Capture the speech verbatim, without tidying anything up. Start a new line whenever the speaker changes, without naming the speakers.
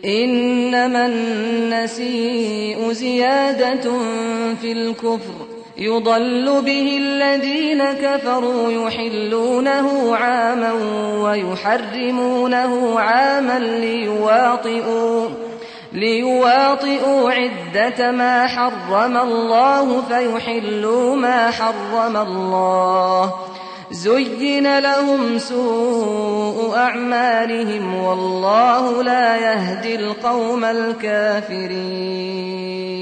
إنما النسيء زيادة في الكفر يضل به الذين كفروا يحلونه عاما ويحرمونه عاما ليواطئوا, ليواطئوا عدة ما حرم الله فيحلوا ما حرم الله. زين لهم سوء أعمالهم والله لا يهدي القوم الكافرين.